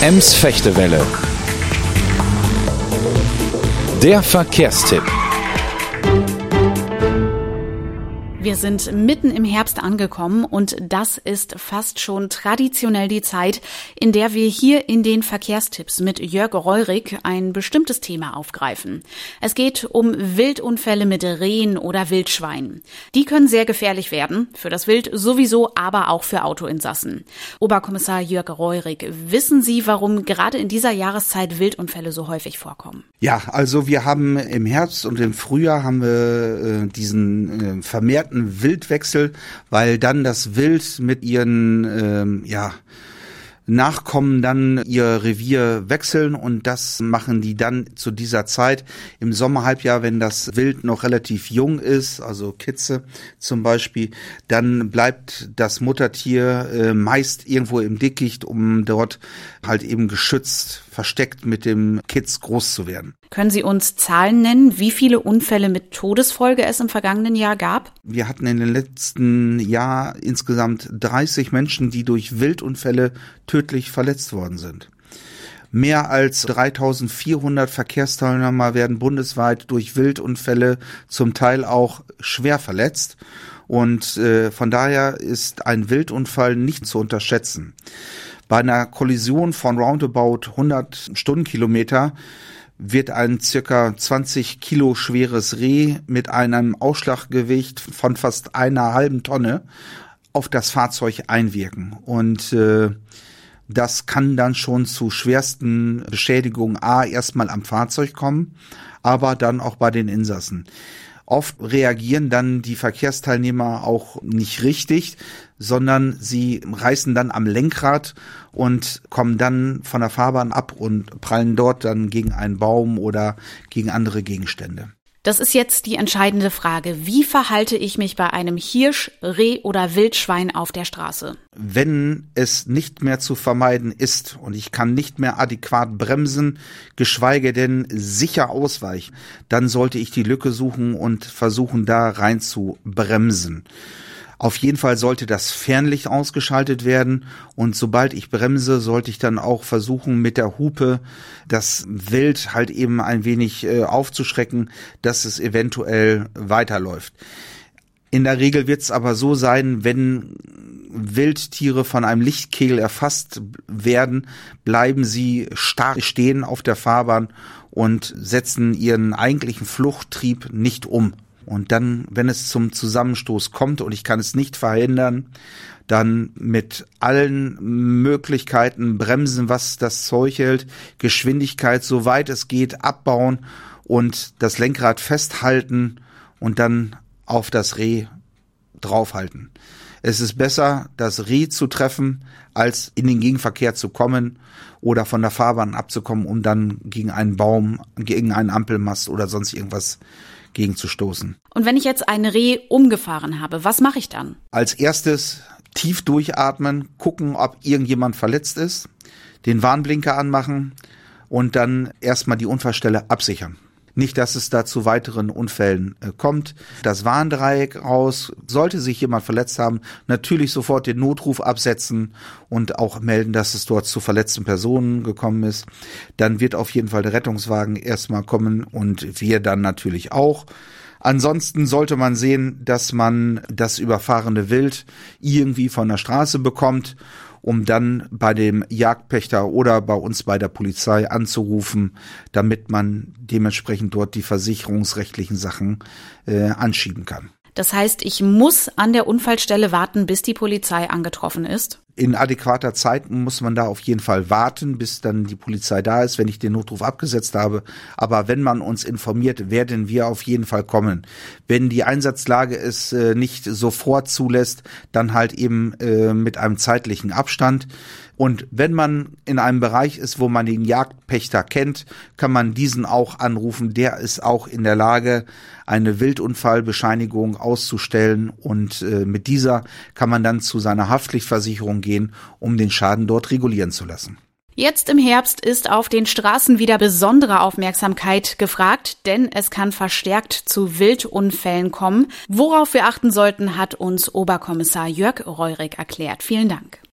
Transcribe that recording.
Ems-Fechtewelle. Der Verkehrstipp. Wir sind mitten im Herbst angekommen und das ist fast schon traditionell die Zeit, in der wir hier in den Verkehrstipps mit Jörg Reurig ein bestimmtes Thema aufgreifen. Es geht um Wildunfälle mit Rehen oder Wildschweinen. Die können sehr gefährlich werden, für das Wild sowieso, aber auch für Autoinsassen. Oberkommissar Jörg Reurig, wissen Sie, warum gerade in dieser Jahreszeit Wildunfälle so häufig vorkommen? Ja, also wir haben im Herbst und im Frühjahr haben wir diesen vermehrten Wildwechsel, weil dann das Wild mit ihren Nachkommen dann ihr Revier wechseln und das machen die dann zu dieser Zeit im Sommerhalbjahr, wenn das Wild noch relativ jung ist, also Kitze zum Beispiel, dann bleibt das Muttertier meist irgendwo im Dickicht, um dort halt eben geschützt, versteckt mit dem Kitz groß zu werden. Können Sie uns Zahlen nennen, wie viele Unfälle mit Todesfolge es im vergangenen Jahr gab? Wir hatten in den letzten Jahr insgesamt 30 Menschen, die durch Wildunfälle tödlich verletzt worden sind. Mehr als 3400 Verkehrsteilnehmer werden bundesweit durch Wildunfälle zum Teil auch schwer verletzt. Und von daher ist ein Wildunfall nicht zu unterschätzen. Bei einer Kollision von roundabout 100 Stundenkilometer wird ein circa 20 Kilo schweres Reh mit einem Ausschlaggewicht von fast einer halben Tonne auf das Fahrzeug einwirken. Und das kann dann schon zu schwersten Beschädigungen erstmal am Fahrzeug kommen, aber dann auch bei den Insassen. Oft reagieren dann die Verkehrsteilnehmer auch nicht richtig, sondern sie reißen dann am Lenkrad und kommen dann von der Fahrbahn ab und prallen dort dann gegen einen Baum oder gegen andere Gegenstände. Das ist jetzt die entscheidende Frage. Wie verhalte ich mich bei einem Hirsch, Reh oder Wildschwein auf der Straße? Wenn es nicht mehr zu vermeiden ist und ich kann nicht mehr adäquat bremsen, geschweige denn sicher ausweichen, dann sollte ich die Lücke suchen und versuchen, da rein zu bremsen. Auf jeden Fall sollte das Fernlicht ausgeschaltet werden und sobald ich bremse, sollte ich dann auch versuchen, mit der Hupe das Wild halt eben ein wenig aufzuschrecken, dass es eventuell weiterläuft. In der Regel wird es aber so sein, wenn Wildtiere von einem Lichtkegel erfasst werden, bleiben sie starr stehen auf der Fahrbahn und setzen ihren eigentlichen Fluchttrieb nicht um. Und dann, wenn es zum Zusammenstoß kommt und ich kann es nicht verhindern, dann mit allen Möglichkeiten bremsen, was das Zeug hält, Geschwindigkeit, soweit es geht, abbauen und das Lenkrad festhalten und dann auf das Reh draufhalten. Es ist besser, das Reh zu treffen, als in den Gegenverkehr zu kommen oder von der Fahrbahn abzukommen, um dann gegen einen Baum, gegen einen Ampelmast oder sonst irgendwas gegenzustoßen. Und wenn ich jetzt ein Reh umgefahren habe, was mache ich dann? Als erstes tief durchatmen, gucken, ob irgendjemand verletzt ist, den Warnblinker anmachen und dann erstmal die Unfallstelle absichern. Nicht, dass es da zu weiteren Unfällen kommt. Das Warndreieck raus, sollte sich jemand verletzt haben, natürlich sofort den Notruf absetzen und auch melden, dass es dort zu verletzten Personen gekommen ist. Dann wird auf jeden Fall der Rettungswagen erstmal kommen und wir dann natürlich auch. Ansonsten sollte man sehen, dass man das überfahrene Wild irgendwie von der Straße bekommt, um dann bei dem Jagdpächter oder bei uns bei der Polizei anzurufen, damit man dementsprechend dort die versicherungsrechtlichen Sachen anschieben kann. Das heißt, ich muss an der Unfallstelle warten, bis die Polizei angetroffen ist? In adäquater Zeit muss man da auf jeden Fall warten, bis dann die Polizei da ist, wenn ich den Notruf abgesetzt habe. Aber wenn man uns informiert, werden wir auf jeden Fall kommen. Wenn die Einsatzlage es nicht sofort zulässt, dann halt eben mit einem zeitlichen Abstand. Und wenn man in einem Bereich ist, wo man den Jagdpächter kennt, kann man diesen auch anrufen. Der ist auch in der Lage, eine Wildunfallbescheinigung auszustellen und mit dieser kann man dann zu seiner Haftpflichtversicherung gehen, um den Schaden dort regulieren zu lassen. Jetzt im Herbst ist auf den Straßen wieder besondere Aufmerksamkeit gefragt, denn es kann verstärkt zu Wildunfällen kommen. Worauf wir achten sollten, hat uns Oberkommissar Jörg Reurig erklärt. Vielen Dank.